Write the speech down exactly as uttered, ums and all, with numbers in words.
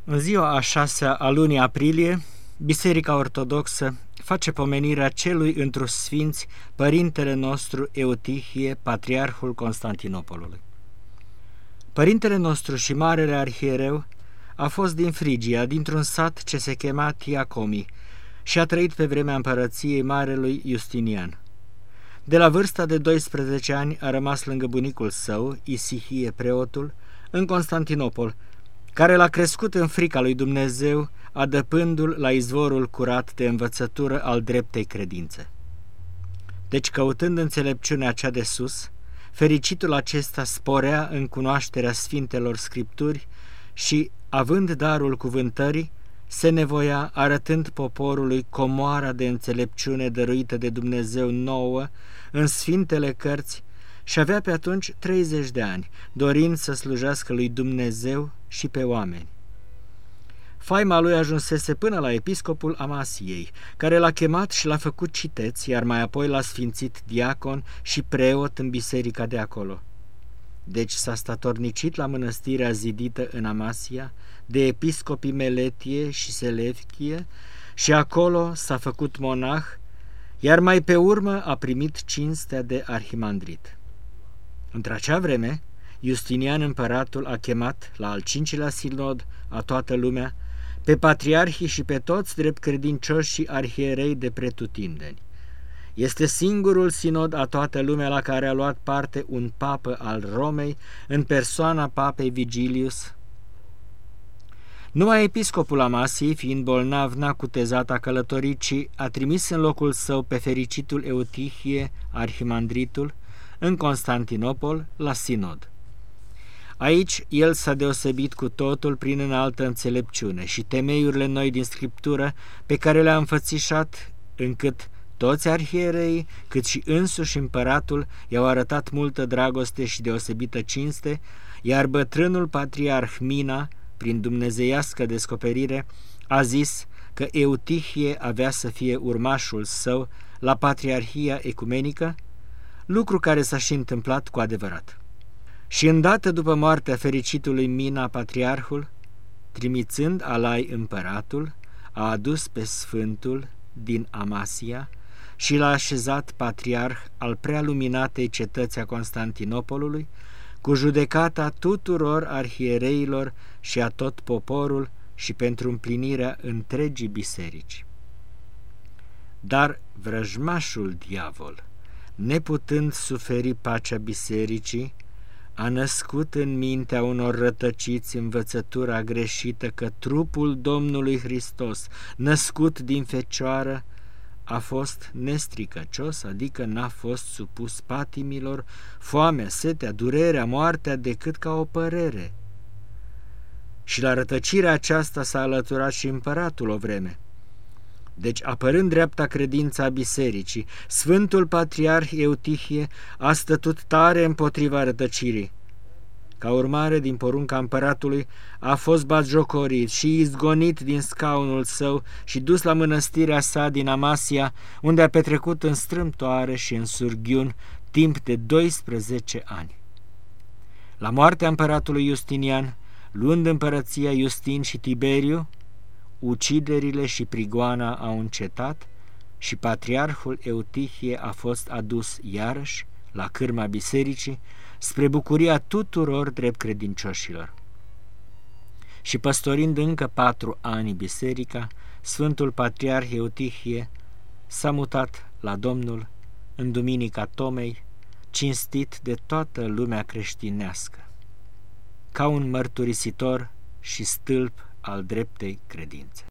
În ziua a șasea a lunii aprilie, Biserica Ortodoxă face pomenirea celui întru sfinți, Părintele nostru Eutihie, Patriarhul Constantinopolului. Părintele nostru și Marele Arhiereu a fost din Frigia, dintr-un sat ce se chema Tiacomi, și a trăit pe vremea împărăției Marelui Justinian. De la vârsta de doisprezece ani a rămas lângă bunicul său, Isihie preotul, în Constantinopol, care l-a crescut în frica lui Dumnezeu, adăpându-l la izvorul curat de învățătură al dreptei credințe. Deci, căutând înțelepciunea cea de sus, fericitul acesta sporea în cunoașterea Sfintelor Scripturi și, având darul cuvântării, se nevoia, arătând poporului comoara de înțelepciune dăruită de Dumnezeu nouă în Sfintele Cărți, și avea pe atunci treizeci de ani, dorind să slujească lui Dumnezeu și pe oameni. Faima lui ajunsese până la episcopul Amasiei, care l-a chemat și l-a făcut citeț, iar mai apoi l-a sfințit diacon și preot în biserica de acolo. Deci s-a statornicit la mănăstirea zidită în Amasia de episcopii Meletie și Selevchie și acolo s-a făcut monah, iar mai pe urmă a primit cinstea de arhimandrit. Într-acea vreme, Justinian împăratul a chemat la al cincilea sinod a toată lumea pe patriarhii și pe toți drept credincioși și arhierei de pretutindeni. Este singurul sinod a toată lumea la care a luat parte un papă al Romei în persoana papei Vigilius. Numai episcopul Amasiei, fiind bolnav, n-a cutezat a călători, ci a trimis în locul său pe fericitul Eutihie, arhimandritul, în Constantinopol, la sinod. Aici el s-a deosebit cu totul prin înaltă înțelepciune și temeiurile noi din Scriptură pe care le-a înfățișat, încât toți arhierei, cât și însuși împăratul, i-au arătat multă dragoste și deosebită cinste, iar bătrânul patriarh Mina, prin dumnezeiască descoperire, a zis că Eutihie avea să fie urmașul său la patriarhia ecumenică, lucru care s-a și întâmplat cu adevărat. Și îndată după moartea fericitului Mina, patriarhul, trimițând alai împăratul, a adus pe sfântul din Amasia și l-a așezat patriarh al prealuminatei cetăți a Constantinopolului, cu judecata tuturor arhiereilor și a tot poporul și pentru împlinirea întregii biserici. Dar vrăjmașul diavol, neputând suferi pacea bisericii, a născut în mintea unor rătăciți învățătura greșită că trupul Domnului Hristos, născut din fecioară, a fost nestricăcios, adică n-a fost supus patimilor, foamea, setea, durerea, moartea, decât ca o părere. Și la rătăcirea aceasta s-a alăturat și împăratul o vreme. Deci, apărând dreapta credința a bisericii, Sfântul Patriarh Eutihie a stătut tare împotriva rătăcirii. Ca urmare, din porunca împăratului, a fost batjocorit și izgonit din scaunul său și dus la mănăstirea sa din Amasia, unde a petrecut în strâmtoare și în surghiun timp de doisprezece ani. La moartea împăratului Justinian, luând împărăția Justin și Tiberiu, uciderile și prigoana au încetat și patriarhul Eutihie a fost adus iarăși la cârma bisericii, spre bucuria tuturor drept credincioșilor. Și păstorind încă patru ani biserica, Sfântul Patriarh Eutihie s-a mutat la Domnul în duminica Tomei, cinstit de toată lumea creștinească, ca un mărturisitor și stâlp al dreptei credințe.